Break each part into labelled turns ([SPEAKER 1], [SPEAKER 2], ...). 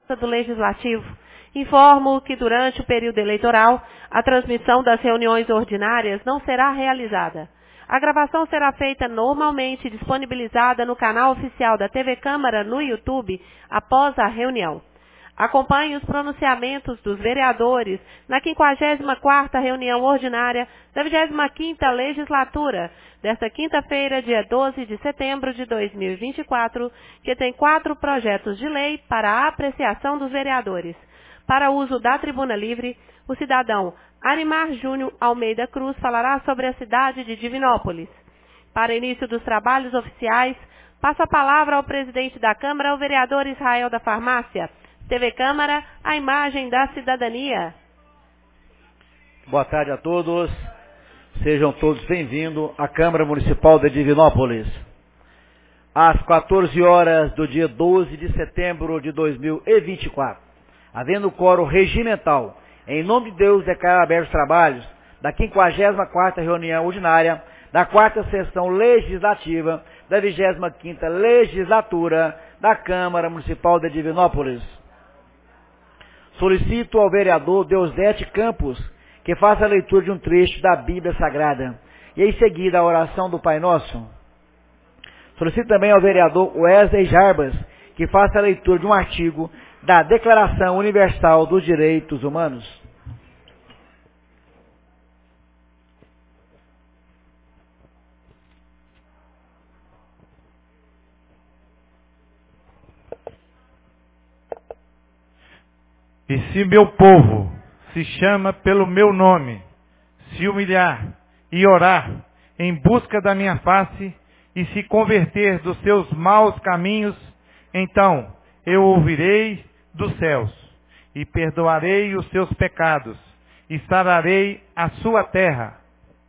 [SPEAKER 1] do Legislativo. Informo que durante o período eleitoral, a transmissão das reuniões ordinárias não será realizada. A gravação será feita normalmente disponibilizada no canal oficial da TV Câmara no YouTube após a reunião. Acompanhe os pronunciamentos dos vereadores na 54ª reunião ordinária da 25ª Legislatura, desta quinta-feira, dia 12 de setembro de 2024, que tem 4 projetos de lei para a apreciação dos vereadores. Para uso da Tribuna Livre, o cidadão Arimar Júnior Almeida Cruz falará sobre a cidade de Divinópolis. Para início dos trabalhos oficiais, passo a palavra ao presidente da Câmara, o vereador Israel da Farmácia. TV Câmara, a imagem da cidadania.
[SPEAKER 2] Boa tarde a todos. Sejam todos bem-vindos à Câmara Municipal de Divinópolis. Às 14 horas do dia 12 de setembro de 2024, havendo quórum regimental, em nome de Deus, declaro abertos os trabalhos da 54ª reunião ordinária da 4ª sessão legislativa da 25ª Legislatura da Câmara Municipal de Divinópolis. Solicito ao vereador Deusdete Campos que faça a leitura de um trecho da Bíblia Sagrada e em seguida a oração do Pai Nosso. Solicito também ao vereador Wesley Jarbas que faça a leitura de um artigo da Declaração Universal dos Direitos Humanos.
[SPEAKER 3] E se meu povo se chama pelo meu nome, se humilhar e orar em busca da minha face e se converter dos seus maus caminhos, então eu ouvirei dos céus e perdoarei os seus pecados e sararei a sua terra.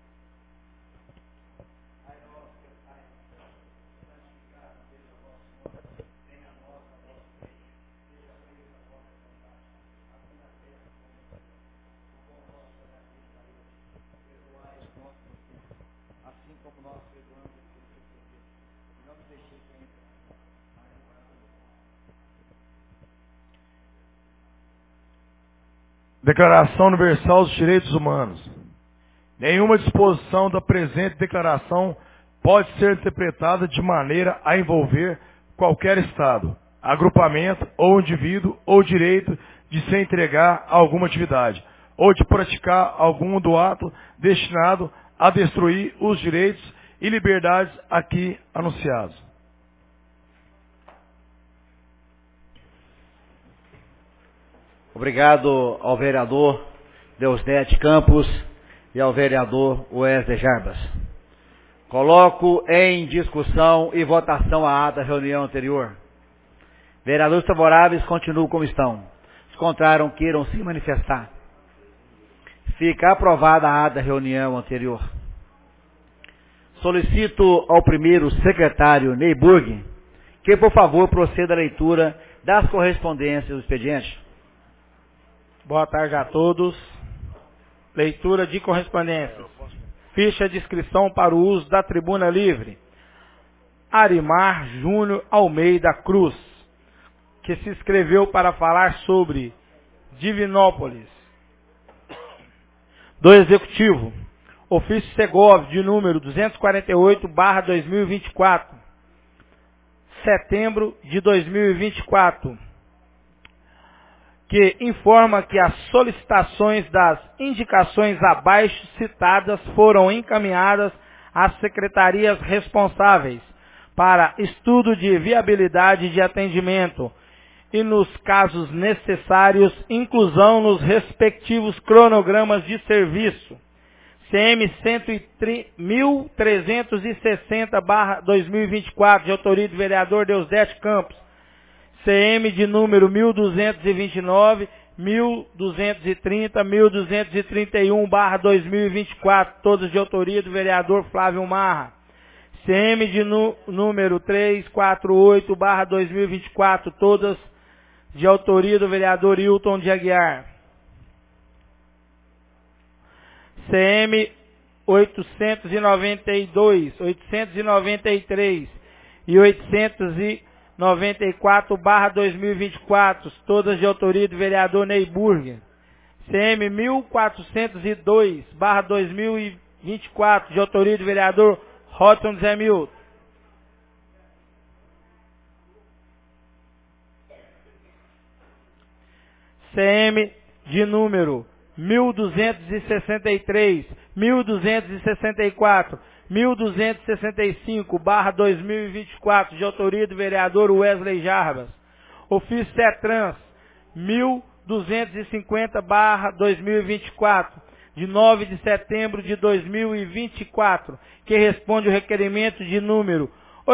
[SPEAKER 3] Declaração Universal dos Direitos Humanos. Nenhuma disposição da presente declaração pode ser interpretada de maneira a envolver qualquer Estado, agrupamento ou indivíduo ou direito de se entregar a alguma atividade ou de praticar algum do ato destinado a destruir os direitos e liberdades aqui anunciados.
[SPEAKER 2] Obrigado ao vereador Deusdete Campos e ao vereador Wesley Jarbas. Coloco em discussão e votação a ata da reunião anterior. Vereadores favoráveis continuam como estão. Os contrários queiram se manifestar. Fica aprovada a ata da reunião anterior. Solicito ao primeiro secretário Neyburg que, por favor, proceda à leitura das correspondências do expediente.
[SPEAKER 4] Boa tarde a todos. Leitura de correspondências. Ficha de inscrição para o uso da Tribuna Livre. Arimar Júnior Almeida Cruz, que se inscreveu para falar sobre Divinópolis. Do Executivo, ofício Segov de número 248/2024, setembro de 2024, que informa que as solicitações das indicações abaixo citadas foram encaminhadas às secretarias responsáveis para estudo de viabilidade de atendimento e, nos casos necessários, inclusão nos respectivos cronogramas de serviço. CM 1360/2024, de autoria do vereador Deusdete Campos. CM de número 1229, 1230, 1231/2024, todas de autoria do vereador Flávio Marra. CM de número 348/2024, todas de autoria do vereador Hilton de Aguiar. CM 892, 893 e 94/2024, todas de autoria do vereador Ney Burger. CM 1402/2024, de autoria do vereador Rodson Zé Milton. CM de número 1263, 1264, 1265/2024, de autoria do vereador Wesley Jarbas. Ofício CETRANS 1250/2024, de 9 de setembro de 2024, que responde ao requerimento de número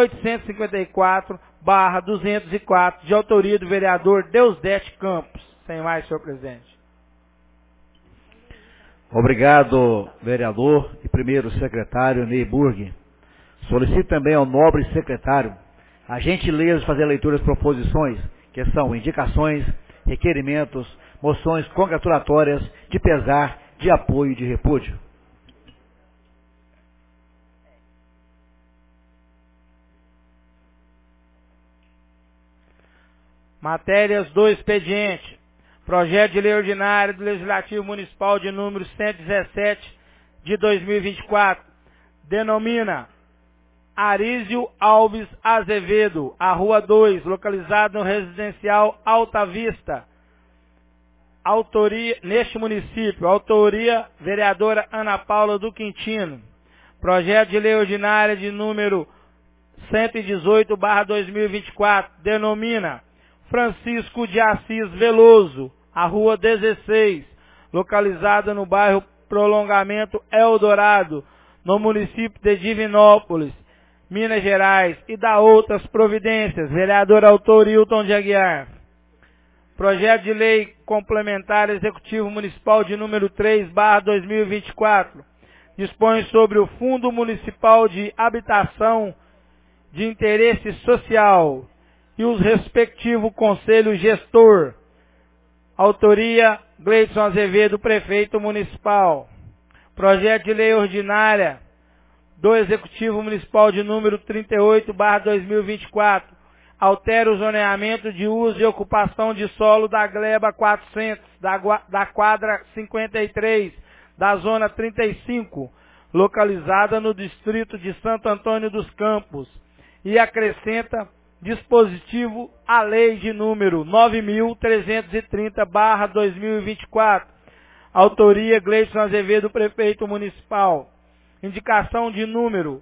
[SPEAKER 4] 854/204, de autoria do vereador Deusdete Campos. Sem mais, senhor presidente.
[SPEAKER 2] Obrigado, vereador e primeiro secretário Ney Burger. Solicito também ao nobre secretário a gentileza de fazer a leitura das proposições, que são indicações, requerimentos, moções congratulatórias, de pesar, de apoio e de repúdio.
[SPEAKER 4] Matérias do expediente. Projeto de lei ordinária do Legislativo Municipal de número 117 de 2024. Denomina Arísio Alves Azevedo, a Rua 2, localizado no residencial Alta Vista. Autoria, neste município, autoria vereadora Ana Paula do Quintino. Projeto de lei ordinária de número 118/2024. Denomina Francisco de Assis Veloso, a Rua 16, localizada no bairro Prolongamento Eldorado, no município de Divinópolis, Minas Gerais, e da outras providências. Vereador autor Hilton de Aguiar. Projeto de lei complementar executivo municipal de número 3/2024. Dispõe sobre o Fundo Municipal de Habitação de Interesse Social e os respectivos conselho gestor. Autoria Gleidson Azevedo, prefeito municipal. Projeto de lei ordinária do Executivo Municipal de número 38/2024. Altera o zoneamento de uso e ocupação de solo da gleba 400, da quadra 53, da zona 35, localizada no distrito de Santo Antônio dos Campos, e acrescenta dispositivo à lei de número 9.330/2024. Autoria Gleidson Azevedo, prefeito municipal. Indicação de número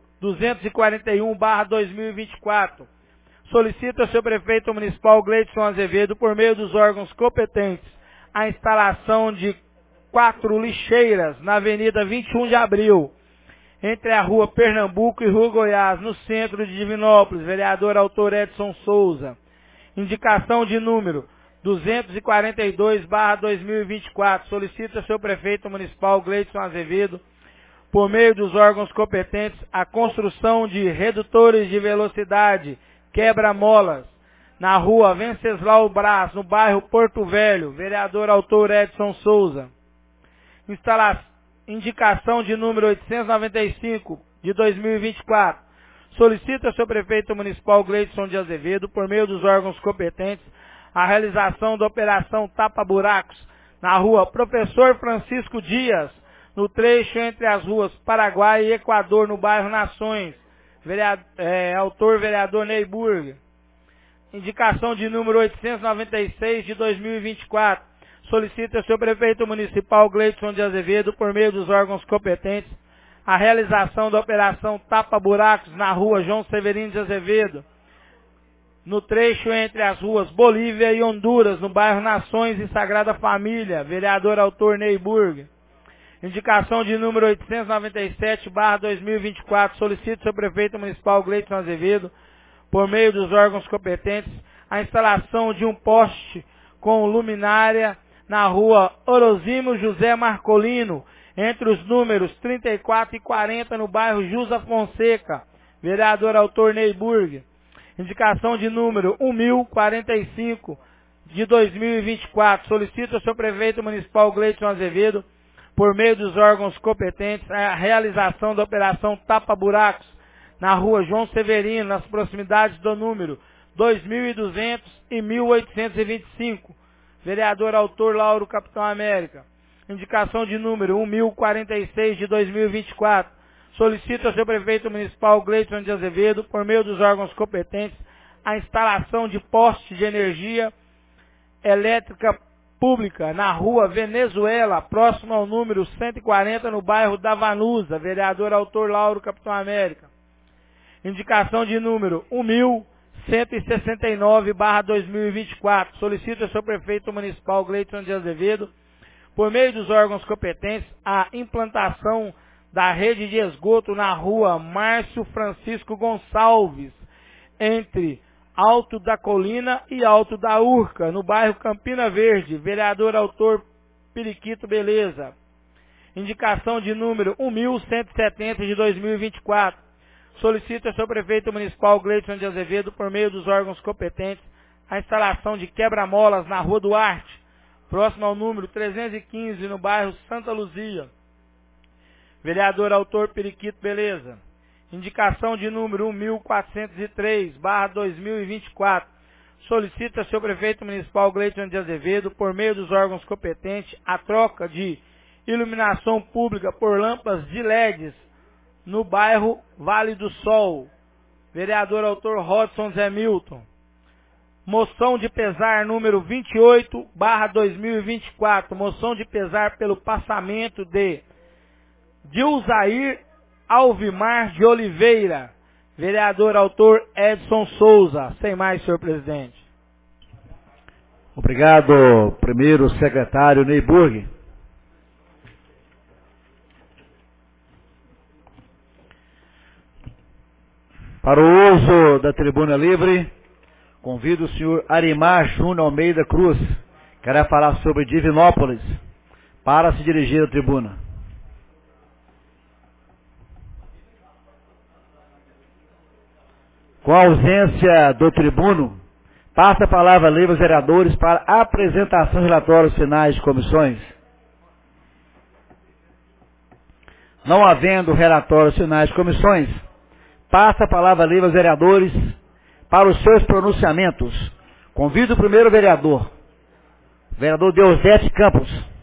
[SPEAKER 4] 241/2024. Solicita ao seu prefeito municipal Gleidson Azevedo, por meio dos órgãos competentes, a instalação de 4 lixeiras na Avenida 21 de Abril, entre a Rua Pernambuco e Rua Goiás, no centro de Divinópolis. Vereador autor Edson Souza. Indicação de número 242/2024. Solicita ao seu prefeito municipal Gleidson Azevedo, por meio dos órgãos competentes, a construção de redutores de velocidade, quebra-molas, na Rua Venceslau Braz, no bairro Porto Velho. Vereador autor Edson Souza. Indicação de número 895 de 2024. Solicita ao seu prefeito municipal Gleidson de Azevedo, por meio dos órgãos competentes, a realização da operação tapa-buracos na Rua Professor Francisco Dias, no trecho entre as ruas Paraguai e Equador, no bairro Nações. Autor vereador Ney Burger. Indicação de número 896 de 2024. Solicita ao seu prefeito municipal Gleidson de Azevedo, por meio dos órgãos competentes, a realização da operação tapa-buracos na Rua João Severino de Azevedo, no trecho entre as ruas Bolívia e Honduras, no bairro Nações e Sagrada Família. Vereador autor Ney Burger. Indicação de número 897/2024. Solicita ao seu prefeito municipal Gleidson Azevedo, por meio dos órgãos competentes, a instalação de um poste com luminária na Rua Orosimo José Marcolino, entre os números 34 e 40, no bairro Jusa Fonseca. Vereador autor Ney Burger. Indicação de número 1045 de 2024. Solicita ao seu prefeito municipal Gleidson Azevedo, por meio dos órgãos competentes, a realização da operação tapa-buracos na Rua João Severino, nas proximidades do número 2.200 e 1.825. Vereador autor Lauro Capitão América. Indicação de número 1.046 de 2024. Solicito ao seu prefeito municipal Gleidson de Azevedo, por meio dos órgãos competentes, a instalação de poste de energia elétrica pública na rua Venezuela, próximo ao número 140, no bairro da Vanusa. Vereador autor Lauro Capitão América. Indicação de número 1.169/2024. Solicito ao seu prefeito municipal Gleidson de Azevedo, por meio dos órgãos competentes, a implantação da rede de esgoto na rua Márcio Francisco Gonçalves, entre Alto da Colina e Alto da Urca, no bairro Campina Verde. Vereador autor Periquito Beleza. Indicação de número 1.170 de 2024. Solicito ao seu prefeito municipal Gleidson de Azevedo, por meio dos órgãos competentes, a instalação de quebra-molas na Rua Duarte, próximo ao número 315, no bairro Santa Luzia. Vereador autor Periquito Beleza. Indicação de número 1.403/2024. Solicita ao seu prefeito municipal Gleidson de Azevedo, por meio dos órgãos competentes, a troca de iluminação pública por lâmpadas de LEDs no bairro Vale do Sol. Vereador autor Rodson Zé Milton. Moção de pesar número 28/2024. Moção de pesar pelo passamento de Dilzair Alvimar de Oliveira. Vereador autor Edson Souza. Sem mais, senhor presidente.
[SPEAKER 2] Obrigado, primeiro secretário Neyburg. Para o uso da tribuna livre, convido o senhor Arimar Júnior Almeida Cruz, que irá falar sobre Divinópolis, para se dirigir à tribuna. Com a ausência do tribuno, passa a palavra livre aos vereadores para a apresentação de relatórios finais de comissões. Não havendo relatórios finais de comissões, passa a palavra livre aos vereadores para os seus pronunciamentos. Convido o primeiro vereador Deusdete Campos.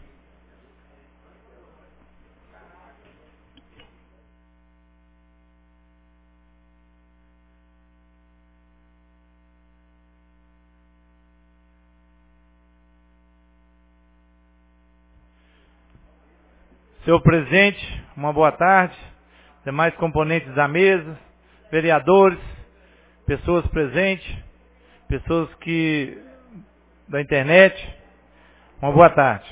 [SPEAKER 5] Senhor presidente, uma boa tarde, demais componentes da mesa, vereadores, pessoas presentes, pessoas da internet, uma boa tarde.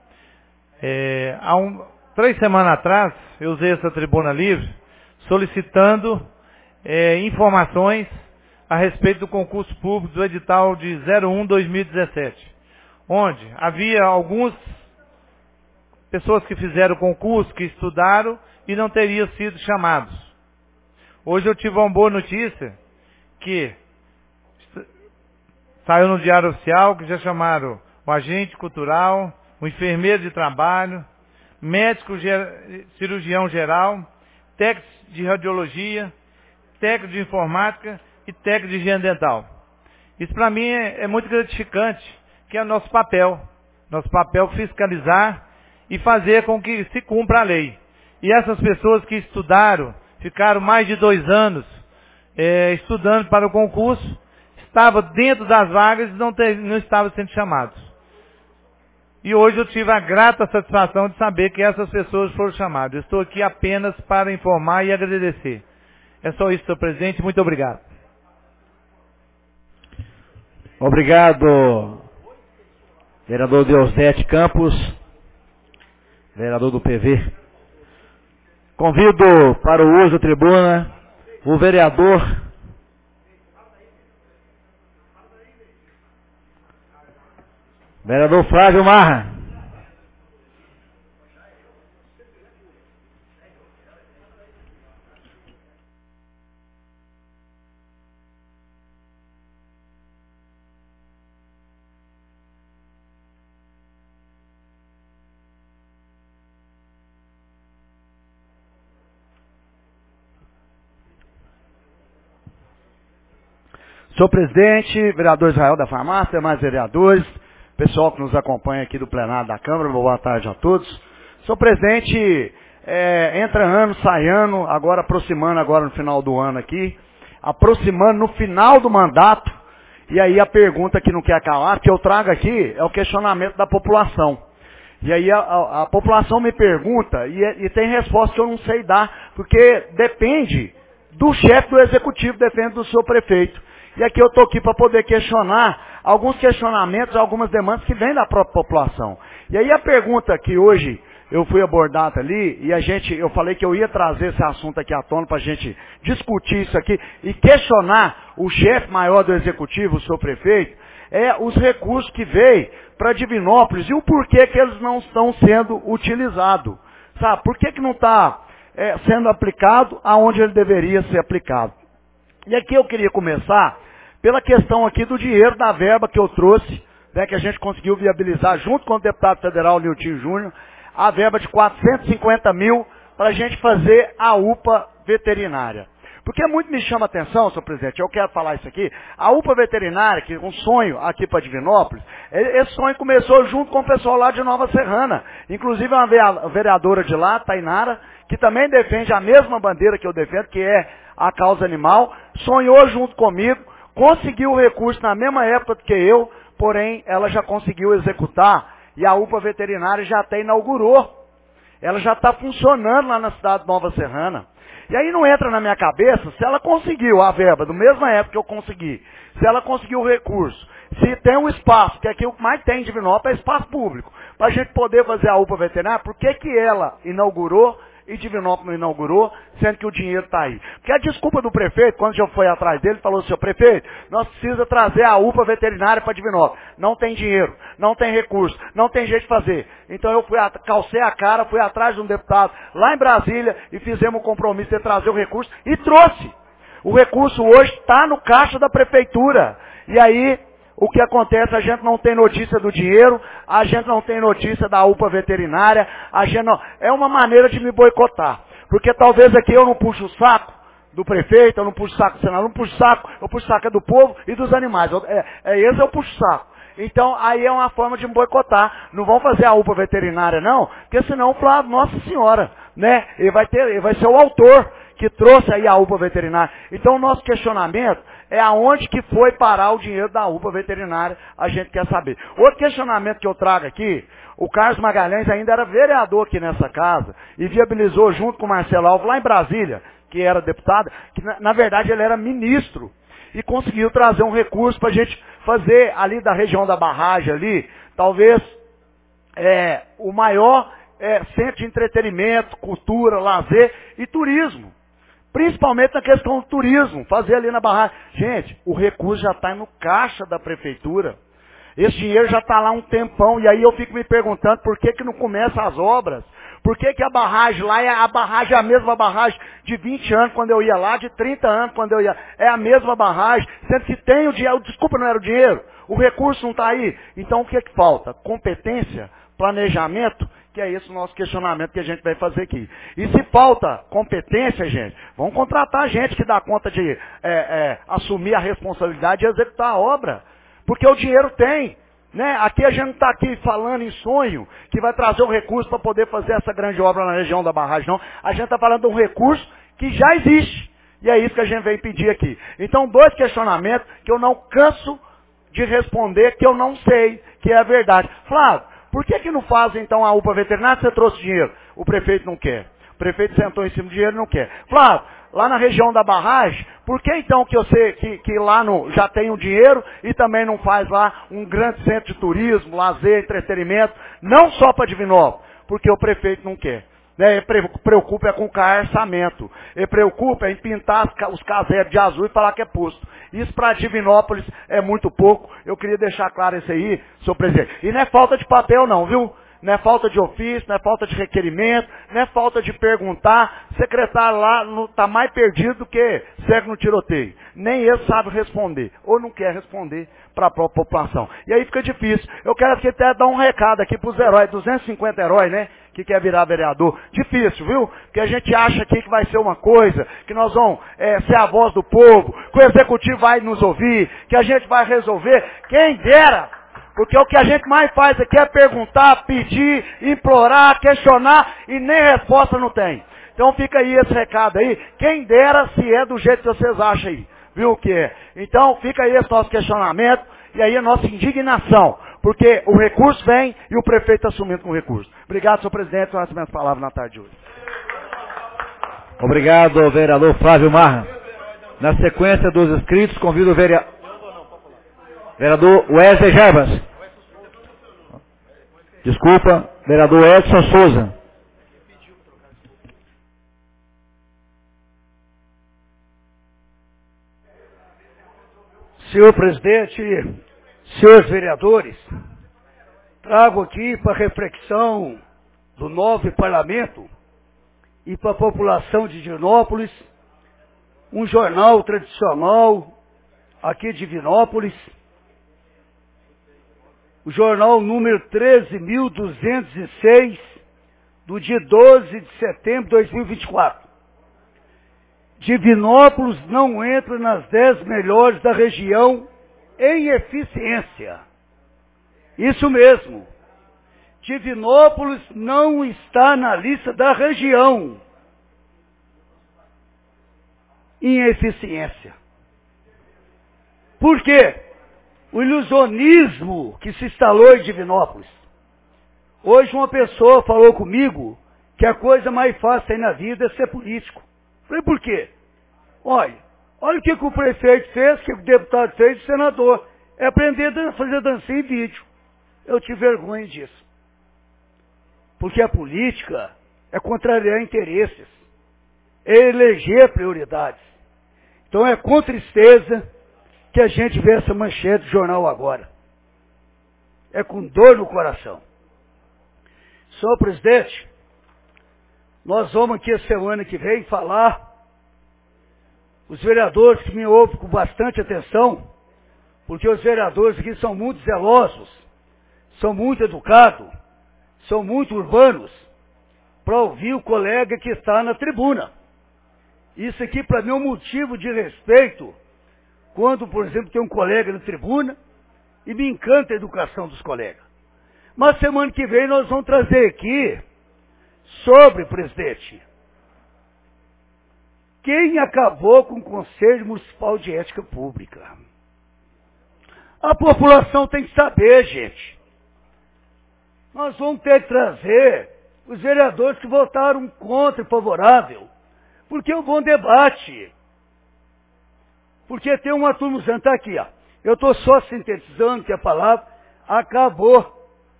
[SPEAKER 5] 3 semanas atrás, eu usei essa tribuna livre solicitando informações a respeito do concurso público do edital de 01/2017, onde havia algumas pessoas que fizeram o concurso, que estudaram e não teriam sido chamados. Hoje eu tive uma boa notícia, que saiu no Diário Oficial, que já chamaram o agente cultural, o enfermeiro de trabalho, médico cirurgião geral, técnico de radiologia, técnico de informática e técnico de higiene dental. Isso para mim é muito gratificante, que é o nosso papel. Nosso papel fiscalizar e fazer com que se cumpra a lei. E essas pessoas que estudaram, ficaram mais de 2 anos estudando para o concurso, estavam dentro das vagas e não estavam sendo chamados. E hoje eu tive a grata satisfação de saber que essas pessoas foram chamadas. Eu estou aqui apenas para informar e agradecer. É só isso, senhor presidente. Muito obrigado.
[SPEAKER 2] Obrigado, vereador Deusdete Campos, vereador do PV. Convido para o uso da tribuna o vereador Flávio Marra. Senhor presidente, vereador Israel da Farmácia, demais vereadores, pessoal que nos acompanha aqui do plenário da Câmara, boa tarde a todos. Senhor presidente, entra ano, sai ano, agora aproximando agora no final do ano aqui, aproximando no final do mandato, e aí a pergunta que não quer calar, que eu trago aqui, é o questionamento da população. E aí a população me pergunta, e tem resposta que eu não sei dar, porque depende do chefe do executivo, depende do seu prefeito. E aqui eu estou aqui para poder questionar alguns questionamentos, algumas demandas que vêm da própria população. E aí a pergunta que hoje eu fui abordada ali, e eu falei que eu ia trazer esse assunto aqui à tona para a gente discutir isso aqui e questionar o chefe maior do executivo, o seu prefeito, os recursos que veio para Divinópolis e o porquê que eles não estão sendo utilizados. Sabe, por que não está sendo aplicado aonde ele deveria ser aplicado? E aqui eu queria começar pela questão aqui do dinheiro da verba que eu trouxe, né, que a gente conseguiu viabilizar junto com o deputado federal Nilton Júnior, a verba de 450 mil para a gente fazer a UPA veterinária. Porque muito me chama a atenção, senhor presidente, eu quero falar isso aqui, a UPA veterinária, que é um sonho aqui para Divinópolis, esse sonho começou junto com o pessoal lá de Nova Serrana, inclusive uma vereadora de lá, Tainara, que também defende a mesma bandeira que eu defendo, que é a causa animal, sonhou junto comigo, conseguiu o recurso na mesma época que eu, porém ela já conseguiu executar, e a UPA veterinária já até inaugurou. Ela já está funcionando lá na cidade de Nova Serrana. E aí não entra na minha cabeça se ela conseguiu a verba, do mesma época que eu consegui, se ela conseguiu o recurso, se tem um espaço, que aqui o que mais tem em Divinópolis é espaço público, para a gente poder fazer a UPA veterinária, por que ela inaugurou e Divinópolis não inaugurou, sendo que o dinheiro está aí? Porque a desculpa do prefeito, quando eu fui atrás dele, falou: senhor prefeito, nós precisamos trazer a UPA veterinária para Divinópolis. Não tem dinheiro, não tem recurso, não tem jeito de fazer. Então eu calcei a cara, fui atrás de um deputado lá em Brasília e fizemos um compromisso de trazer o recurso e trouxe. O recurso hoje está no caixa da prefeitura. E aí, o que acontece? A gente não tem notícia do dinheiro, a gente não tem notícia da UPA veterinária, a gente não... É uma maneira de me boicotar. Porque talvez aqui eu não puxo o saco do prefeito, eu não puxo o saco do senador, eu não puxo o saco, eu puxo o saco do povo e dos animais. Esse eu puxo o saco. Então, aí é uma forma de me boicotar. Não vão fazer a UPA veterinária, não, porque senão o Flávio, nossa senhora, né? Ele vai ser o autor que trouxe aí a UPA veterinária. Então, o nosso questionamento é aonde que foi parar o dinheiro da UPA veterinária, a gente quer saber. Outro questionamento que eu trago aqui, o Carlos Magalhães ainda era vereador aqui nessa casa, e viabilizou junto com o Marcelo Alves, lá em Brasília, que era deputado, que na verdade ele era ministro, e conseguiu trazer um recurso para a gente fazer ali da região da barragem ali, talvez o maior centro de entretenimento, cultura, lazer e turismo. Principalmente na questão do turismo, fazer ali na barragem. Gente, o recurso já está no caixa da prefeitura. Esse dinheiro já está lá um tempão, e aí eu fico me perguntando por que não começam as obras. Por que a barragem lá é a mesma barragem de 20 anos quando eu ia lá, de 30 anos quando eu ia. É a mesma barragem, sendo que tem o dinheiro, desculpa, não era o dinheiro, o recurso não está aí. Então o que falta? Competência, planejamento, que é esse o nosso questionamento que a gente vai fazer aqui. E se falta competência, gente, vamos contratar gente que dá conta de assumir a responsabilidade de executar a obra. Porque o dinheiro tem. Né? Aqui a gente não está aqui falando em sonho, que vai trazer um recurso para poder fazer essa grande obra na região da barragem, não. A gente está falando de um recurso que já existe. E é isso que a gente vem pedir aqui. Então, 2 questionamentos que eu não canso de responder, que eu não sei, que é a verdade. Flávio, por que não fazem então a UPA veterinária? Você trouxe dinheiro, o prefeito não quer. O prefeito sentou em cima do dinheiro e não quer. Flávio, lá na região da barragem, por que então que eu sei que lá já tem o dinheiro e também não faz lá um grande centro de turismo, lazer, entretenimento, não só para Divinópolis, porque o prefeito não quer. Ele preocupa com o carçamento, ele preocupa em pintar os caseiros de azul e falar que é posto. Isso para Divinópolis é muito pouco, eu queria deixar claro isso aí, senhor presidente. E não é falta de papel não, viu? Não é falta de ofício, não é falta de requerimento, não é falta de perguntar. Secretário lá está mais perdido do que cego no tiroteio. Nem ele sabe responder, ou não quer responder para a própria população. E aí fica difícil. Eu quero aqui até dar um recado aqui para os heróis, 250 heróis, né?
[SPEAKER 6] que quer virar vereador. Difícil, viu? Porque a gente acha aqui que vai ser uma coisa, que nós vamos ser a voz do povo, que o executivo vai nos ouvir, que a gente vai resolver. Quem dera! Porque o que a gente mais faz aqui é perguntar, pedir, implorar, questionar e nem resposta não tem. Então fica aí esse recado aí. Quem dera se é do jeito que vocês acham aí. Viu o que é? Então fica aí esse nosso questionamento e aí a nossa indignação. Porque o recurso vem e o prefeito está assumindo com o recurso. Obrigado, senhor presidente, por essas minhas palavras na tarde de hoje.
[SPEAKER 2] Obrigado, vereador Flávio Marra. Na sequência dos inscritos, convido o vereador Wesley Jarbas. Desculpa, vereador Edson Souza.
[SPEAKER 7] Senhor presidente, senhores vereadores, trago aqui para reflexão do novo parlamento e para a população de Divinópolis um jornal tradicional aqui de Divinópolis, o jornal número 13.206, do dia 12 de setembro de 2024. Divinópolis não entra nas 10 melhores da região em eficiência. Isso mesmo. Divinópolis não está na lista da região em eficiência. Por quê? O ilusionismo que se instalou em Divinópolis. Hoje uma pessoa falou comigo que a coisa mais fácil aí na vida é ser político. Falei, por quê? Olha o que o prefeito fez, o que o deputado fez, o senador. É aprender a fazer dancinha em vídeo. Eu tive vergonha disso. Porque a política é contrariar interesses. É eleger prioridades. Então é com tristeza que a gente vê essa manchete do jornal agora. É com dor no coração. Senhor presidente, nós vamos aqui a semana que vem falar, os vereadores que me ouvem com bastante atenção, porque os vereadores aqui são muito zelosos, são muito educados, são muito urbanos, para ouvir o colega que está na tribuna. Isso aqui para mim é um motivo de respeito, quando, por exemplo, tem um colega na tribuna, e me encanta a educação dos colegas. Mas semana que vem nós vamos trazer aqui, sobre, presidente, quem acabou com o Conselho Municipal de Ética Pública. A população tem que saber, gente. Nós vamos ter que trazer os vereadores que votaram contra e favorável, porque é um bom debate. Porque tem uma turma usando, tá aqui, ó. Eu estou só sintetizando que a palavra acabou.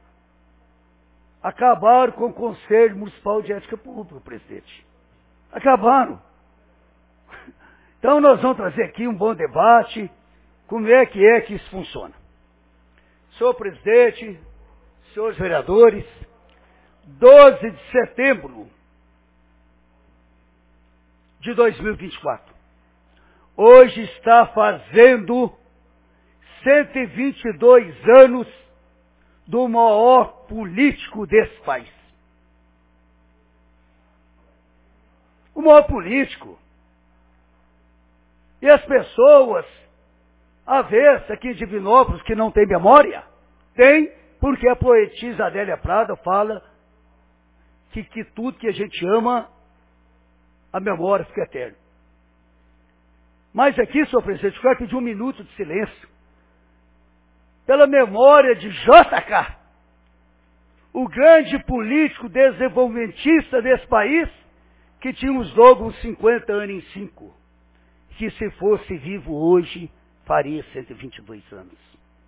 [SPEAKER 7] Acabaram com o Conselho Municipal de Ética Pública, presidente. Acabaram. Então nós vamos trazer aqui um bom debate, como é que isso funciona. Senhor presidente, senhores vereadores, 12 de setembro de 2024. Hoje está fazendo 122 anos do maior político desse país. O maior político. E as pessoas, avessas aqui em Divinópolis, que não tem memória, tem, porque a poetisa Adélia Prada fala que tudo que a gente ama, a memória fica eterna. Mas aqui, senhor presidente, eu quero pedir um minuto de silêncio pela memória de JK, o grande político desenvolvimentista desse país, que tinha uns logos 50 anos em 5, que se fosse vivo hoje, faria 122 anos.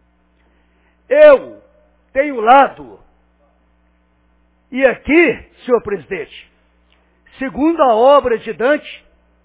[SPEAKER 7] Eu tenho lado, e aqui, senhor presidente, segundo a obra de Dante,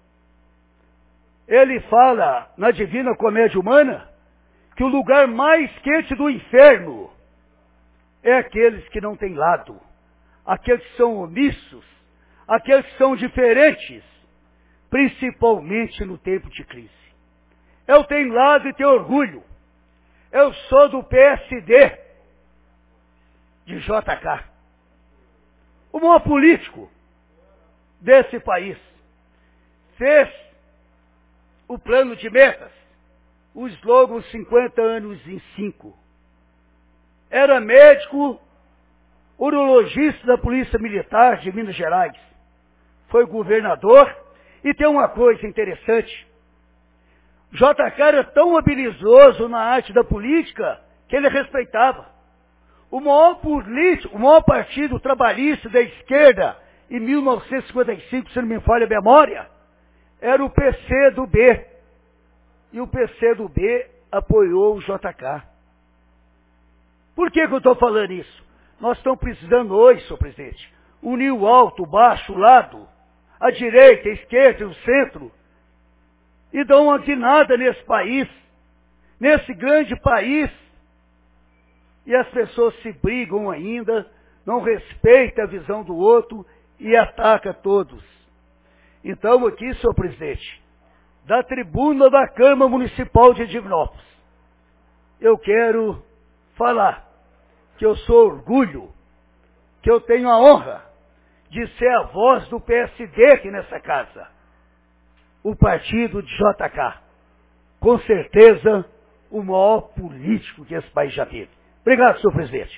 [SPEAKER 7] ele fala na Divina Comédia Humana que o lugar mais quente do inferno é aqueles que não têm lado, aqueles que são omissos, aqueles que são diferentes, principalmente no tempo de crise. Eu tenho lado e tenho orgulho. Eu sou do PSD de JK. o maior político desse país, fez o plano de metas, o slogan 50 anos em 5. Era médico, urologista da Polícia Militar de Minas Gerais. Foi governador e tem uma coisa interessante. JK era tão habilidoso na arte da política que ele respeitava. O maior político, o maior partido trabalhista da esquerda em 1955, se não me falha a memória, era o PCdoB. E o PCdoB apoiou o JK. Por que eu estou falando isso? Nós estamos precisando hoje, senhor presidente, unir o alto, o baixo, o lado, a direita, a esquerda e o centro, e dar uma guinada nesse país, nesse grande país. E as pessoas se brigam ainda, não respeitam a visão do outro e atacam todos. Então aqui, senhor presidente, da tribuna da Câmara Municipal de Divinópolis, eu quero falar que eu sou orgulho, que eu tenho a honra de ser a voz do PSD aqui nessa casa. O partido de JK. Com certeza, o maior político que esse país já teve. Obrigado, senhor presidente.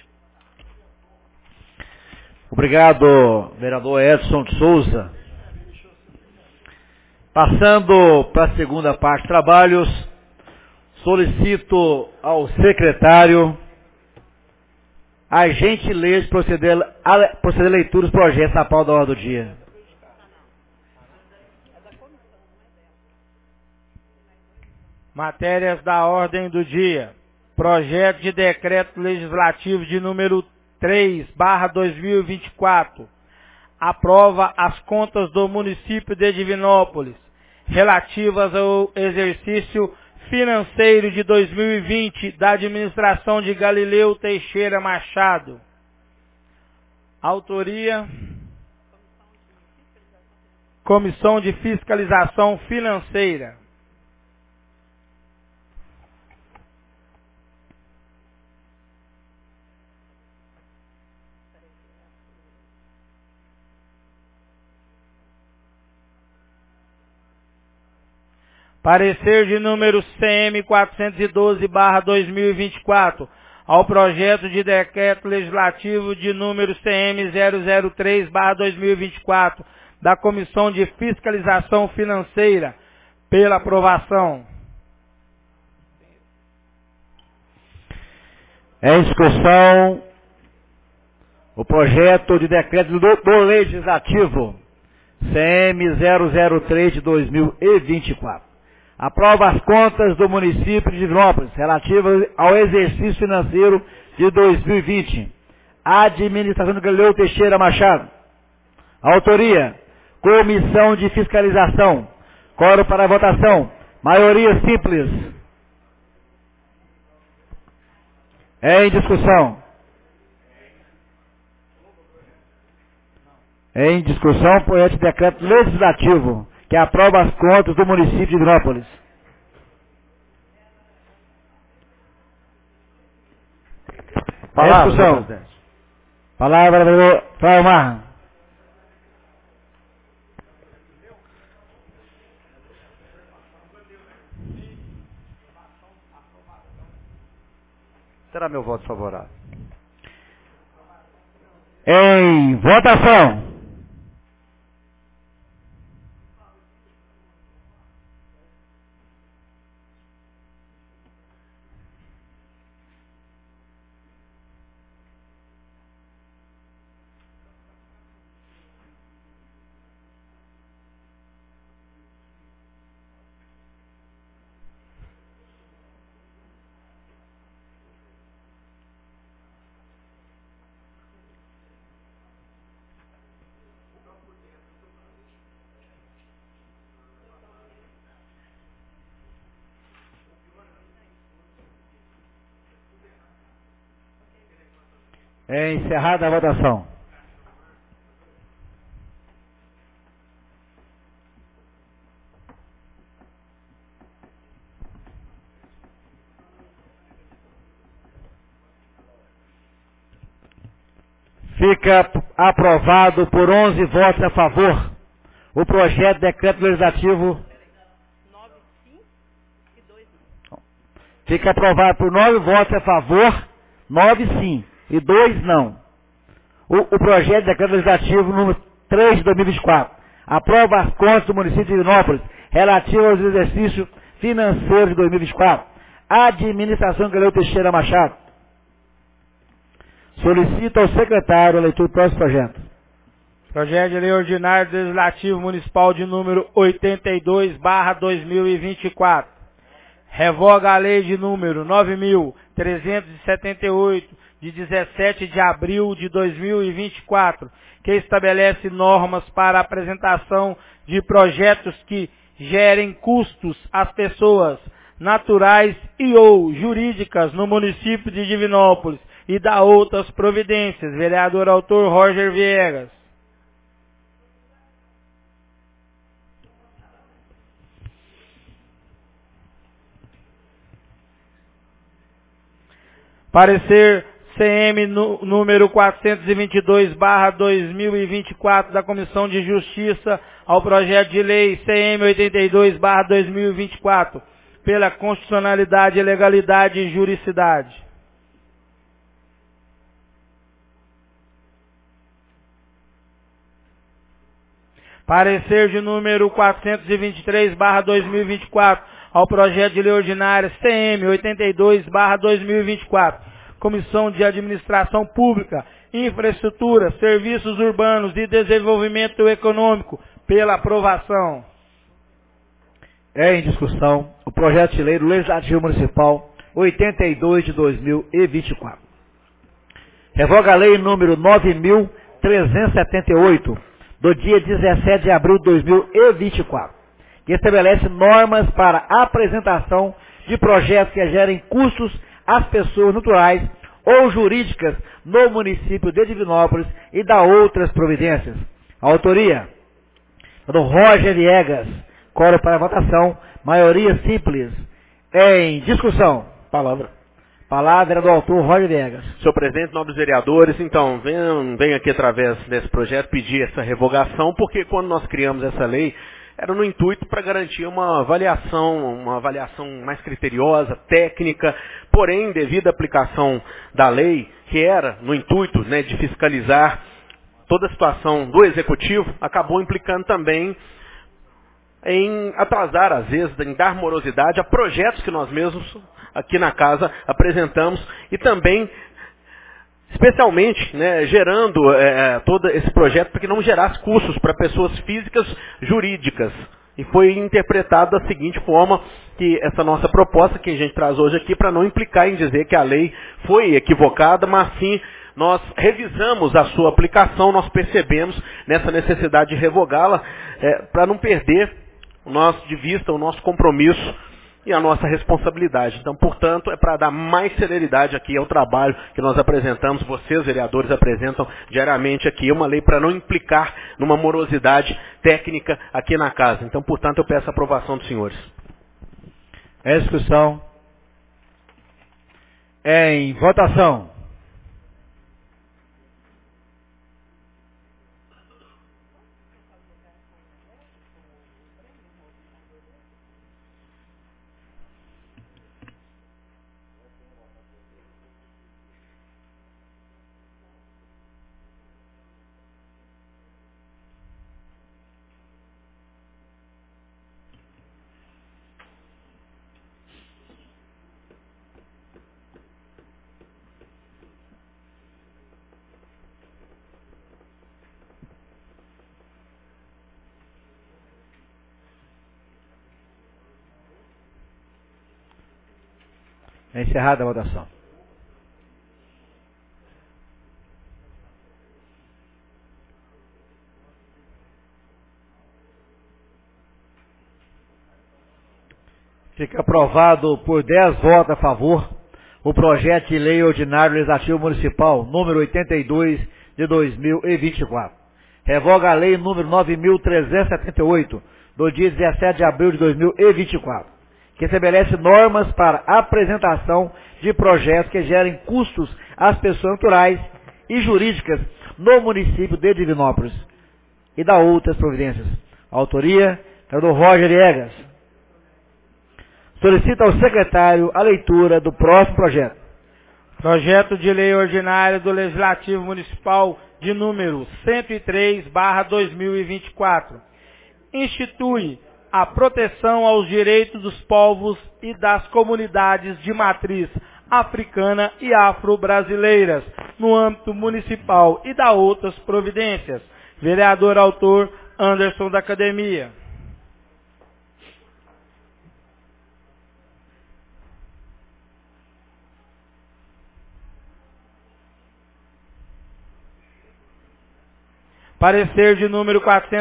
[SPEAKER 2] Obrigado, vereador Edson de Souza. Passando para a segunda parte de trabalhos, solicito ao secretário a gentileza de proceder a leitura dos projetos na pauta da ordem do dia.
[SPEAKER 4] Matérias da ordem do dia. Projeto de decreto legislativo de número 3/2024. Aprova as contas do município de Divinópolis, relativas ao exercício financeiro de 2020 da administração de Galileu Teixeira Machado. Autoria: Comissão de Fiscalização Financeira. Parecer de número CM 412/2024 ao projeto de decreto legislativo de número CM 003/2024 da Comissão de Fiscalização Financeira pela aprovação.
[SPEAKER 2] Em discussão o projeto de decreto do Legislativo CM 003 de 2024. Aprova as contas do município de Divinópolis relativas ao exercício financeiro de 2020. Administração de Galileu Teixeira Machado. Autoria: Comissão de Fiscalização. Quórum para a votação. Maioria simples. Em discussão. Em discussão, projeto de decreto legislativo que aprova as contas do município de Divinópolis.
[SPEAKER 6] Palavra,
[SPEAKER 2] Discussão. Palavra, vereador Flávio Marra.
[SPEAKER 6] Será meu voto favorável.
[SPEAKER 2] Em votação. É encerrada a votação. Fica aprovado por 11 votos a favor o projeto de decreto legislativo. Fica aprovado por 9 votos a favor, 9 sim e 2 não. O projeto de decreto legislativo número 3 de 2024 aprova as contas do município de Divinópolis relativas aos exercícios financeiros de 2024. Administração Galileu Teixeira Machado. Solicito ao secretário a leitura do próximo projeto.
[SPEAKER 4] Projeto de Lei Ordinária do Legislativo Municipal de número 82/2024. Revoga a lei de número 9.378, de 17 de abril de 2024, que estabelece normas para a apresentação de projetos que gerem custos às pessoas naturais e ou jurídicas no município de Divinópolis e dá outras providências. Vereador autor Roger Viegas. Parecer CM número 422/2024 da Comissão de Justiça ao projeto de lei CM 82/2024 pela constitucionalidade, legalidade e juridicidade. Parecer de número 423/2024 ao projeto de lei ordinária CM 82/2024, Comissão de Administração Pública, Infraestrutura, Serviços Urbanos e Desenvolvimento Econômico, pela aprovação.
[SPEAKER 2] É em discussão o projeto de lei do Legislativo Municipal 82 de 2024. Revoga a lei número 9.378, do dia 17 de abril de 2024, que estabelece normas para a apresentação de projetos que gerem custos às pessoas naturais ou jurídicas no município de Divinópolis e dá outras providências. A autoria do Roger Viegas. Coro para votação, maioria simples. Em discussão. Palavra do autor Roger Viegas.
[SPEAKER 8] Senhor presidente, nobres vereadores, então, venho aqui através desse projeto pedir essa revogação, porque quando nós criamos essa lei, era no intuito para garantir uma avaliação mais criteriosa, técnica, porém, devido à aplicação da lei, que era no intuito, né, de fiscalizar toda a situação do executivo, acabou implicando também em atrasar, às vezes, em dar morosidade a projetos que nós mesmos aqui na casa apresentamos e também, especialmente, né, gerando todo esse projeto para que não gerasse custos para pessoas físicas jurídicas. E foi interpretado da seguinte forma, que essa nossa proposta que a gente traz hoje aqui, para não implicar em dizer que a lei foi equivocada, mas sim nós revisamos a sua aplicação, nós percebemos nessa necessidade de revogá-la, para não perder de vista o nosso compromisso e a nossa responsabilidade. Então, portanto, é para dar mais celeridade aqui ao trabalho que nós apresentamos, vocês, vereadores, apresentam diariamente aqui, uma lei para não implicar numa morosidade técnica aqui na casa. Então, portanto, eu peço a aprovação dos senhores.
[SPEAKER 2] É discussão. Em votação. É encerrada a votação. Fica aprovado por 10 votos a favor o projeto de lei ordinário legislativo municipal número 82 de 2024. Revoga a lei número 9.378 do dia 17 de abril de 2024. Que estabelece normas para a apresentação de projetos que gerem custos às pessoas naturais e jurídicas no município de Divinópolis e da outras providências. Autoria é do Roger Egas. Solicita ao secretário a leitura do próximo projeto.
[SPEAKER 4] Projeto de Lei Ordinária do Legislativo Municipal de número 103/2024. Institui a proteção aos direitos dos povos e das comunidades de matriz africana e afro-brasileiras no âmbito municipal e da outras providências. Vereador autor Anderson da Academia. Parecer de número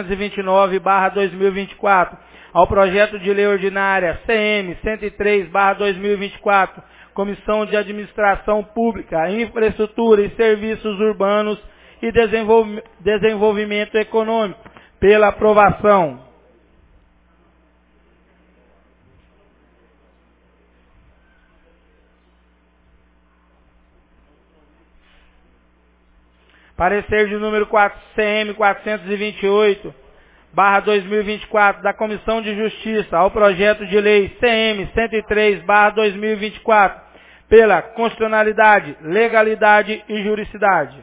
[SPEAKER 4] 429/2024 ao projeto de lei ordinária CM 103/2024, Comissão de Administração Pública, Infraestrutura e Serviços Urbanos e Desenvolvimento Econômico, pela aprovação. Parecer de número CM 428/2024 da Comissão de Justiça ao projeto de lei CM 103/2024 pela constitucionalidade, legalidade e juridicidade.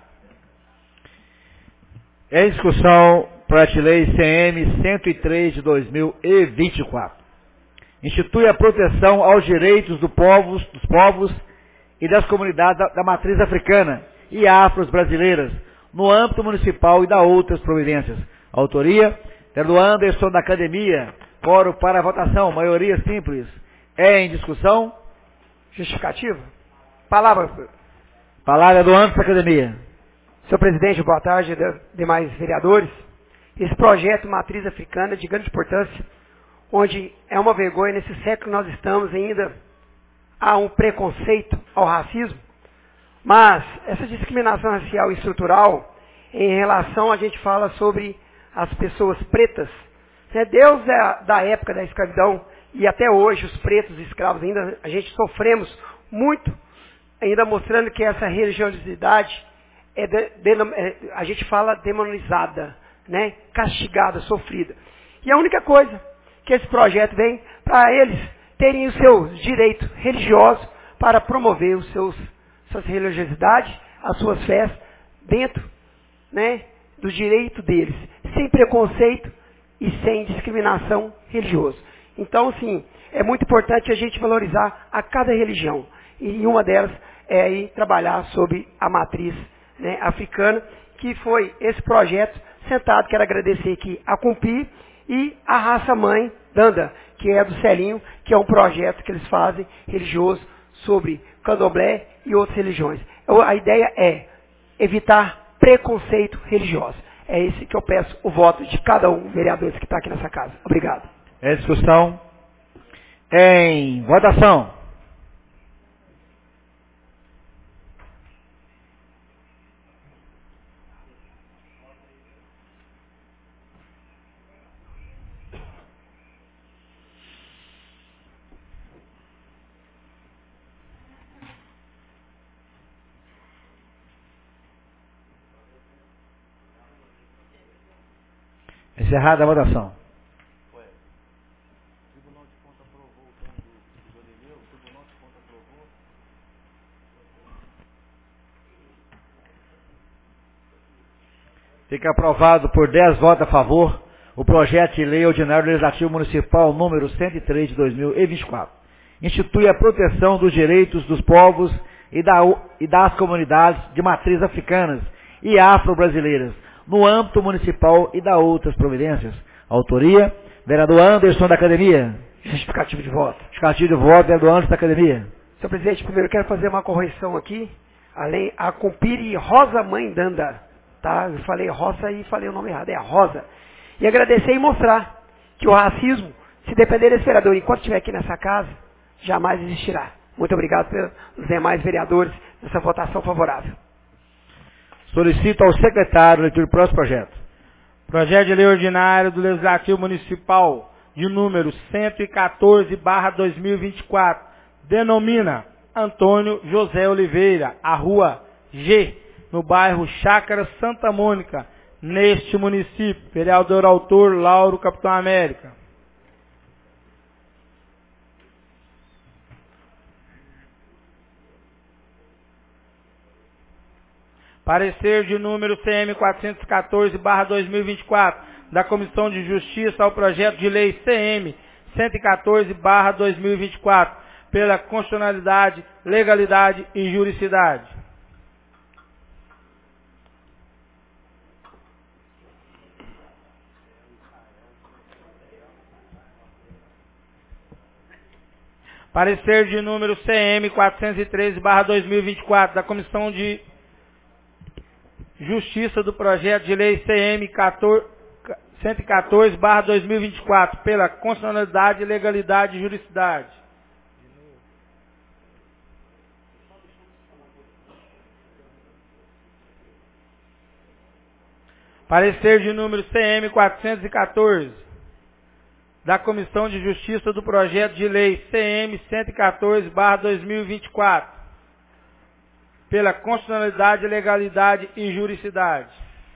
[SPEAKER 2] Em discussão, projeto de lei CM 103 de 2024. Institui a proteção aos direitos dos povos e das comunidades da matriz africana e afros brasileiras, no âmbito municipal e da outras providências. Autoria é do Anderson da Academia. Coro para a votação. Maioria simples. É em discussão.
[SPEAKER 9] Justificativa. Palavra
[SPEAKER 2] Palavra do Anderson da Academia.
[SPEAKER 9] Senhor presidente, boa tarde, demais vereadores. Esse projeto Matriz Africana é de grande importância, onde é uma vergonha, nesse século nós estamos ainda, há um preconceito ao racismo. Mas essa discriminação racial e estrutural, em relação, a gente fala sobre as pessoas pretas, né? Deus da época da escravidão e até hoje os pretos escravos ainda, a gente sofremos muito, ainda mostrando que essa religiosidade a gente fala demonizada, né? Castigada, sofrida. E a única coisa que esse projeto vem para eles terem os seus direitos religiosos para promover suas religiosidades, as suas fés, dentro, né, do direito deles, sem preconceito e sem discriminação religiosa. Então, sim, é muito importante a gente valorizar a cada religião. E uma delas é aí trabalhar sobre a matriz, né, africana, que foi esse projeto sentado. Quero agradecer aqui a Cumpi e a Raça Mãe Danda, que é do Celinho, que é um projeto que eles fazem religioso sobre candomblé e outras religiões. A ideia é evitar preconceito religioso. É esse que eu peço o voto de cada um vereador que está aqui nessa casa. Obrigado.
[SPEAKER 2] É discussão. Em votação. Encerrada a votação. Fica aprovado por 10 votos a favor o projeto de lei ordinário legislativo municipal número 103 de 2024. Institui a proteção dos direitos dos povos e das comunidades de matriz africanas e afro-brasileiras no âmbito municipal e da outras providências. Autoria, vereador Anderson da Academia.
[SPEAKER 9] Justificativo de voto.
[SPEAKER 2] Justificativo de voto, vereador Anderson da Academia.
[SPEAKER 9] Senhor presidente, primeiro eu quero fazer uma correção aqui. Além, a Cumpiri Rosa Mãe Danda. Tá? Eu falei Rosa e falei o nome errado, é a Rosa. E agradecer e mostrar que o racismo, se depender desse vereador, enquanto estiver aqui nessa casa, jamais existirá. Muito obrigado pelos demais vereadores nessa votação favorável.
[SPEAKER 2] Solicito ao secretário a leitura do próximo projeto.
[SPEAKER 4] Projeto de lei ordinário do Legislativo Municipal, de número 114/2024, denomina Antônio José Oliveira, a rua G, no bairro Chácara Santa Mônica, neste município. Vereador autor Lauro Capitão América. Parecer de número CM 414/2024 da Comissão de Justiça ao projeto de lei CM 114/2024 pela constitucionalidade, legalidade e juridicidade. Parecer de número CM 413/2024 da Comissão de Justiça do projeto de lei CM 114/2024 pela constitucionalidade, legalidade e juridicidade. Parecer de número CM 414 da Comissão de Justiça do projeto de lei CM 114/2024 pela constitucionalidade, legalidade e juridicidade.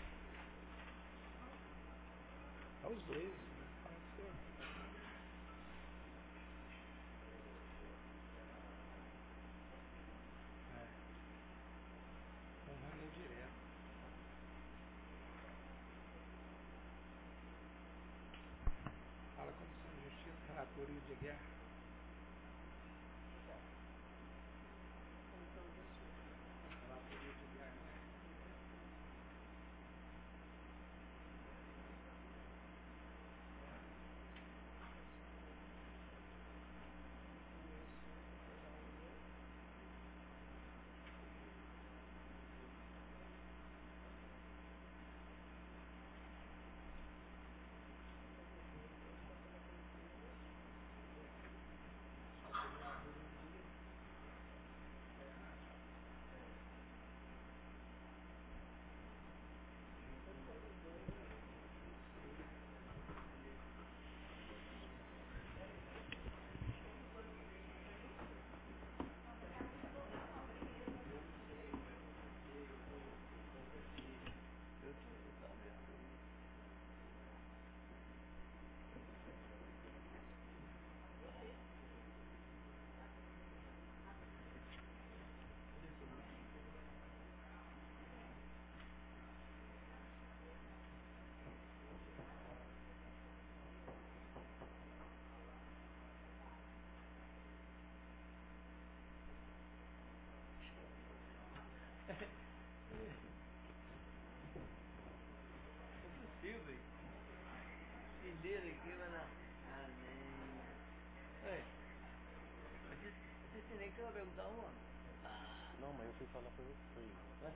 [SPEAKER 10] Não, mas eu fui falar pra você, né?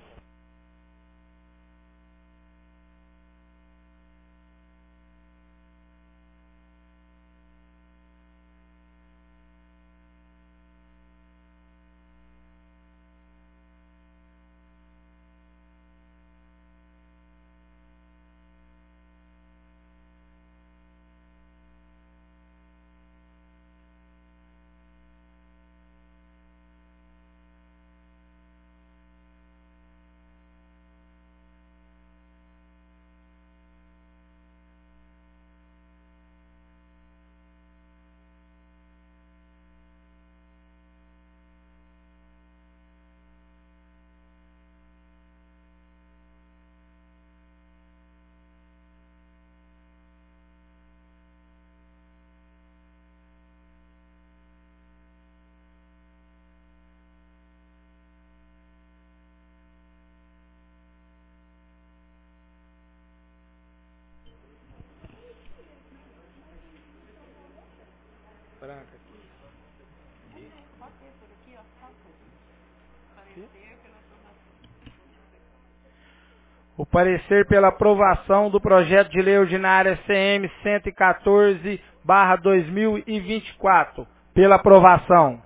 [SPEAKER 4] Branca aqui. O parecer pela aprovação do projeto de lei ordinária CM 114/2024. Pela aprovação.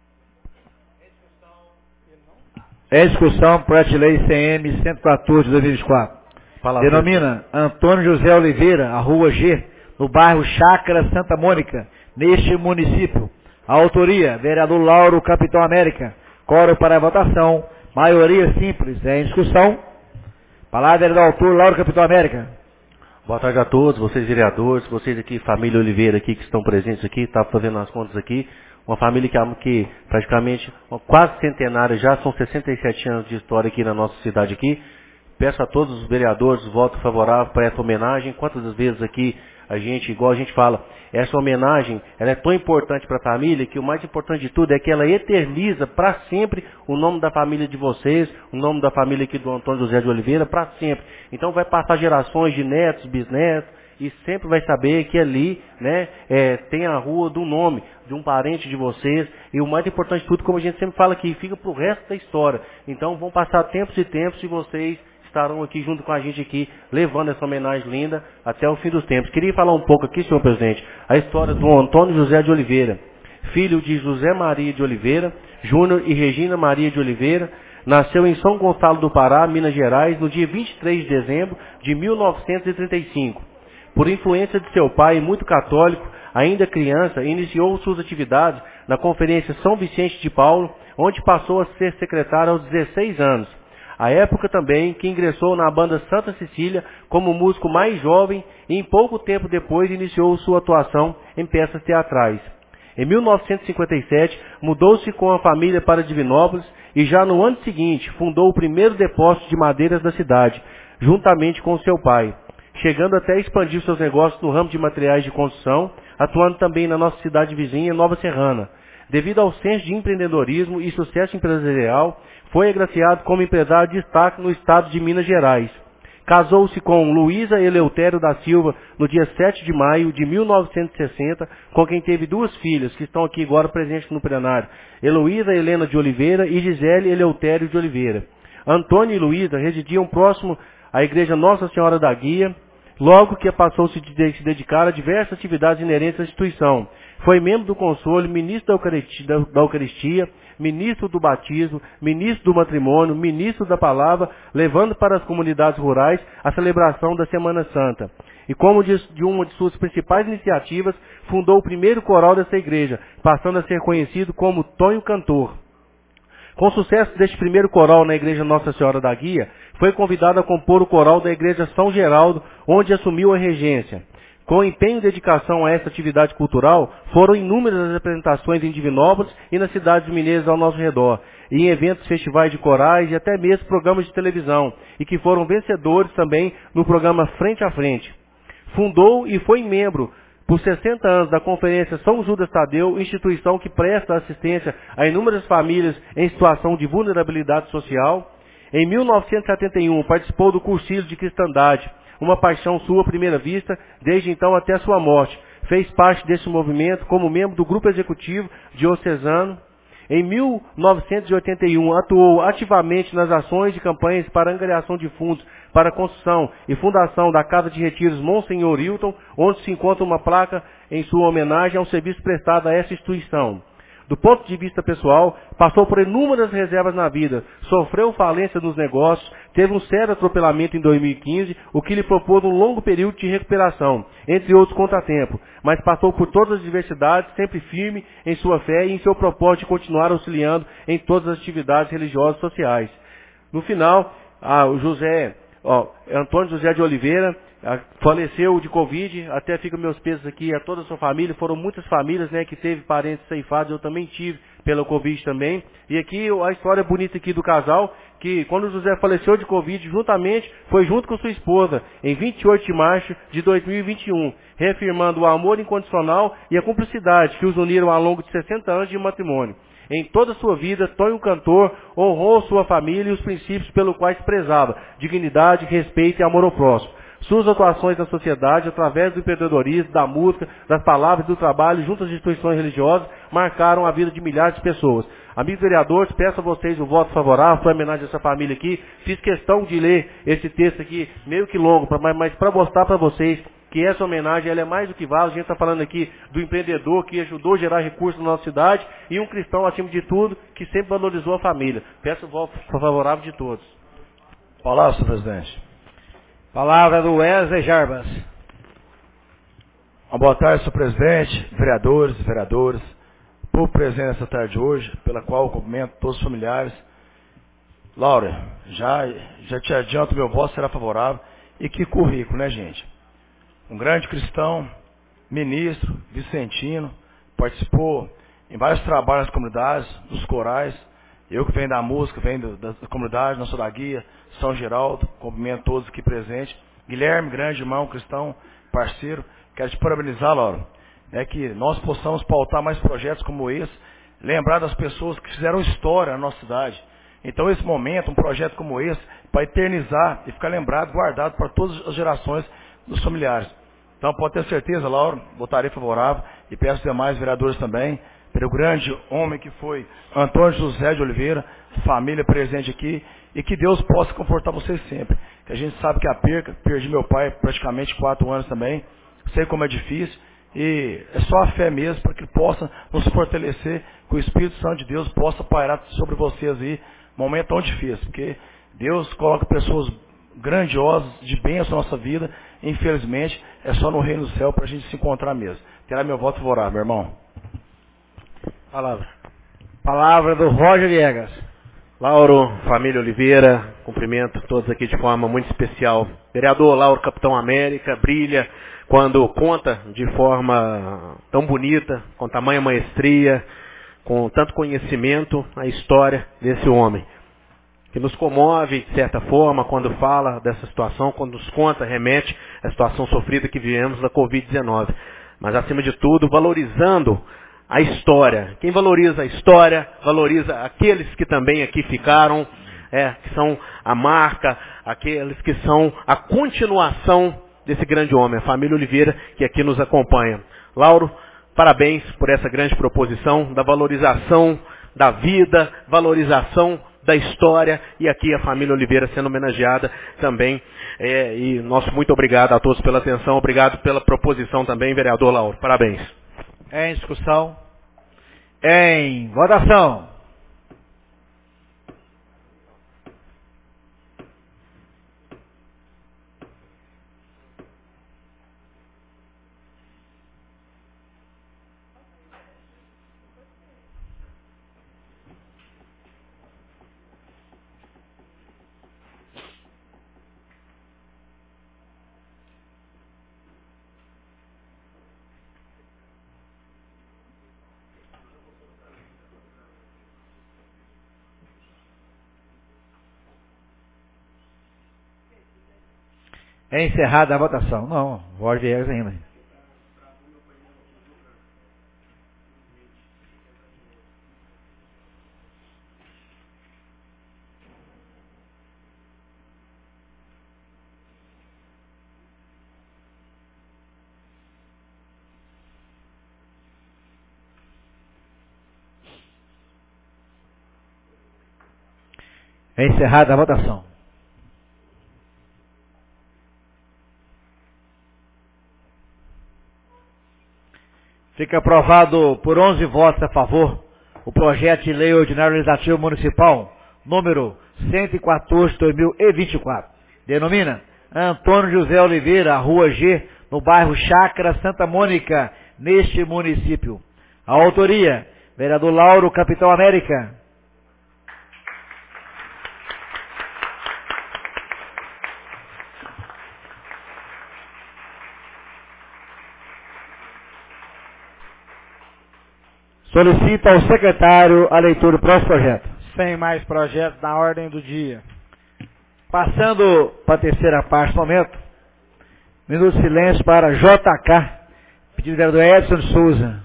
[SPEAKER 2] Discussão, projeto de lei CM 114/2024. Denomina Antônio José Oliveira, a Rua G, no bairro Chácara Santa Mônica, neste município. A autoria, vereador Lauro Capitão América. Quórum para a votação, Maioria simples. Em discussão. Palavra é do autor Lauro Capitão América.
[SPEAKER 11] Boa tarde a todos, vocês vereadores, vocês aqui, família Oliveira aqui que estão presentes aqui, estava fazendo as contas aqui. Uma família que praticamente quase centenária já, são 67 anos de história aqui na nossa cidade aqui. Peço a todos os vereadores voto favorável para essa homenagem. Quantas vezes aqui a gente, igual a gente fala, essa homenagem, ela é tão importante para a família que o mais importante de tudo é que ela eterniza para sempre o nome da família de vocês, o nome da família aqui do Antônio José de Oliveira, para sempre. Então vai passar gerações de netos, bisnetos, e sempre vai saber que ali, né, tem a rua do nome de um parente de vocês. E o mais importante de tudo, como a gente sempre fala aqui, fica para o resto da história. Então vão passar tempos e tempos e vocês estarão aqui junto com a gente aqui, levando essa homenagem linda até o fim dos tempos. Queria falar um pouco aqui, senhor presidente, a história do Antônio José de Oliveira, filho de José Maria de Oliveira Júnior e Regina Maria de Oliveira. Nasceu em São Gonçalo do Pará, Minas Gerais, no dia 23 de dezembro de 1935. Por influência de seu pai, muito católico, ainda criança, iniciou suas atividades na Conferência São Vicente de Paulo, onde passou a ser secretário aos 16 anos. A época também que ingressou na banda Santa Cecília como músico mais jovem e em pouco tempo depois iniciou sua atuação em peças teatrais. Em 1957, mudou-se com a família para Divinópolis e já no ano seguinte fundou o primeiro depósito de madeiras da cidade, juntamente com seu pai, chegando até a expandir seus negócios no ramo de materiais de construção, atuando também na nossa cidade vizinha, Nova Serrana. Devido ao senso de empreendedorismo e sucesso empresarial, foi agraciado como empresário de destaque no estado de Minas Gerais. Casou-se com Luísa Eleutério da Silva no dia 7 de maio de 1960, com quem teve duas filhas, que estão aqui agora presentes no plenário, Heloísa Helena de Oliveira e Gisele Eleutério de Oliveira. Antônio e Luísa residiam próximo à igreja Nossa Senhora da Guia, logo que passou a se dedicar a diversas atividades inerentes à instituição. Foi membro do Consolo, ministro da Eucaristia, ministro do Batismo, ministro do Matrimônio, ministro da Palavra, levando para as comunidades rurais a celebração da Semana Santa. E como de uma de suas principais iniciativas, fundou o primeiro coral dessa igreja, passando a ser conhecido como Tonho Cantor. Com o sucesso deste primeiro coral na igreja Nossa Senhora da Guia, foi convidado a compor o coral da igreja São Geraldo, onde assumiu a regência. Com empenho e dedicação a essa atividade cultural, foram inúmeras as apresentações em Divinópolis e nas cidades mineiras ao nosso redor, e em eventos, festivais de corais e até mesmo programas de televisão, e que foram vencedores também no programa Frente a Frente. Fundou e foi membro por 60 anos da Conferência São Judas Tadeu, instituição que presta assistência a inúmeras famílias em situação de vulnerabilidade social. Em 1971, participou do Cursilho de Cristandade, uma paixão sua à primeira vista, desde então até a sua morte. Fez parte desse movimento como membro do Grupo Executivo Diocesano. Em 1981, atuou ativamente nas ações de campanhas para angariação de fundos para a construção e fundação da Casa de Retiros Monsenhor Hilton, onde se encontra uma placa em sua homenagem ao serviço prestado a essa instituição. Do ponto de vista pessoal, passou por inúmeras reservas na vida, sofreu falência nos negócios, teve um sério atropelamento em 2015, o que lhe propôs um longo período de recuperação, entre outros contratempos, mas passou por todas as diversidades, sempre firme em sua fé e em seu propósito de continuar auxiliando em todas as atividades religiosas e sociais. No final, Antônio José de Oliveira faleceu de Covid, até fica meus pesos aqui a toda a sua família, foram muitas famílias, né, que teve parentes ceifados, eu também tive pela Covid também, e aqui a história bonita aqui do casal, que quando o José faleceu de Covid, foi junto com sua esposa, em 28 de março de 2021, reafirmando o amor incondicional e a cumplicidade que os uniram ao longo de 60 anos de matrimônio. Em toda a sua vida, Tonho Cantor honrou sua família e os princípios pelos quais prezava, dignidade, respeito e amor ao próximo. Suas atuações na sociedade, através do empreendedorismo, da música, das palavras e do trabalho junto às instituições religiosas, marcaram a vida de milhares de pessoas. Amigos vereadores, peço a vocês o voto favorável para homenagem a essa família aqui. Fiz questão de ler esse texto aqui, meio que longo, mas para mostrar para vocês que essa homenagem ela é mais do que válida. A gente está falando aqui do empreendedor que ajudou a gerar recursos na nossa cidade e um cristão, acima de tudo, que sempre valorizou a família. Peço o voto favorável de todos.
[SPEAKER 3] Palavra, senhor presidente.
[SPEAKER 2] Palavra do Wesley Jarbas.
[SPEAKER 3] Uma boa tarde, senhor presidente, vereadores e vereadoras, povo presente nessa tarde de hoje, pela qual eu cumprimento todos os familiares Laura, já te adianto, meu voto será favorável. E que currículo, né, gente? Um grande cristão, ministro, vicentino, participou em vários trabalhos nas comunidades, nos corais. Eu que venho da música, venho da comunidade, não sou da guia, São Geraldo, cumprimento todos aqui presentes. Guilherme, grande irmão, cristão, parceiro, quero te parabenizar, Laura. É que nós possamos pautar mais projetos como esse, lembrar das pessoas que fizeram história na nossa cidade. Então esse momento, um projeto como esse, para eternizar e ficar lembrado, guardado para todas as gerações dos familiares. Então pode ter certeza, Laura, votarei favorável e peço aos demais vereadores também, pelo grande homem que foi Antônio José de Oliveira, família presente aqui, e que Deus possa confortar vocês sempre. Que a gente sabe que a perdi meu pai praticamente 4 anos também, sei como é difícil, e é só a fé mesmo para que possa nos fortalecer, que o Espírito Santo de Deus possa pairar sobre vocês aí, momento tão difícil, porque Deus coloca pessoas grandiosas, de bênção na nossa vida, infelizmente, é só no reino do céu para a gente se encontrar mesmo. Terá meu voto favorável, meu irmão.
[SPEAKER 2] Palavra do Roger Viegas.
[SPEAKER 8] Lauro, família Oliveira, cumprimento todos aqui de forma muito especial. Vereador Lauro Capitão América, brilha quando conta de forma tão bonita, com tamanha maestria, com tanto conhecimento, a história desse homem. Que nos comove, de certa forma, quando fala dessa situação, quando nos conta, remete à situação sofrida que vivemos da Covid-19. Mas, acima de tudo, valorizando a história. Quem valoriza a história, valoriza aqueles que também aqui ficaram, que são a marca, aqueles que são a continuação desse grande homem, a família Oliveira, que aqui nos acompanha. Lauro, parabéns por essa grande proposição da valorização da vida, valorização da história, e aqui a família Oliveira sendo homenageada também. E nosso muito obrigado a todos pela atenção, obrigado pela proposição também, vereador Lauro. Parabéns.
[SPEAKER 2] Em discussão. Em votação. É encerrada a votação. Não, Roger Viegas ainda. É encerrada a votação. Fica aprovado por 11 votos a favor o projeto de lei ordinário legislativo municipal número 114/2024. Denomina Antônio José Oliveira, Rua G, no bairro Chácara Santa Mônica, neste município. A autoria, vereador Lauro Capitão América. Solicita ao secretário a leitura do próximo projeto.
[SPEAKER 4] Sem mais projetos na ordem do dia.
[SPEAKER 2] Passando para a terceira parte do momento, minuto de silêncio para JK, pedido do vereador Edson Souza.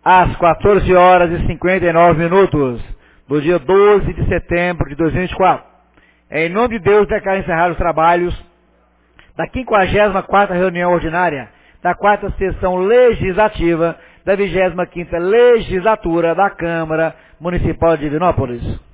[SPEAKER 2] às 14 horas e 59 minutos do dia 12 de setembro de 2024. Em nome de Deus, declaro encerrar os trabalhos da 54ª reunião ordinária da 4ª sessão legislativa da 25ª legislatura da Câmara Municipal de Divinópolis.